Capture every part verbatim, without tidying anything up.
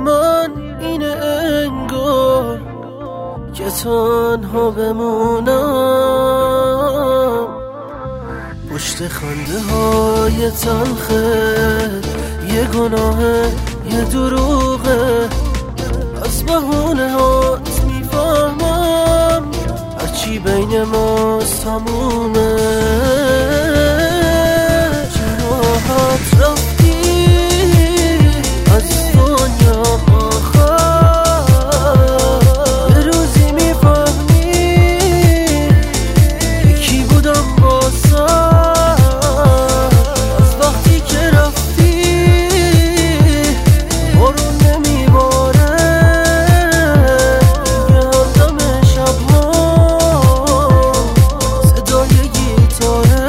من اینه انگار که تنها بمونم پشت خنده های تلخت یه گناهه یه دروغه از بهونه هات میفهمم هرچی بین ماست تمومه چرا راحت رفتی از دنیا آخر یه روزی میفهمی یکی بودم باسم از وقتی که رفتی بارون نمیباره دیگه همدم شبها صدای گیتاره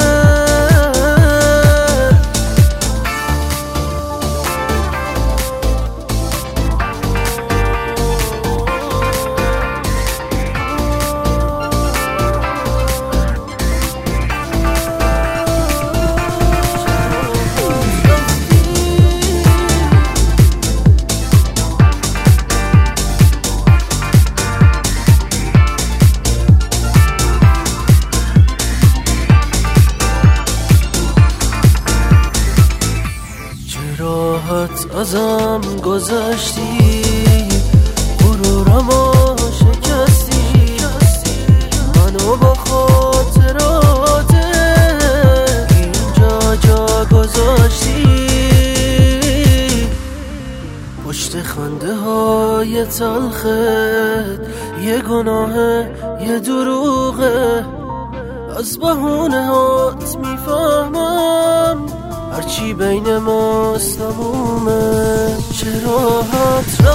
راحت ازم گذشتی غرورمو شکستی منو با خاطرات اینجا جا گذاشتی پشت خنده های تلخت یه گناهه یه دروغه از بهونه هات میفهمم هرچی بین ماست تمومه چرا راحت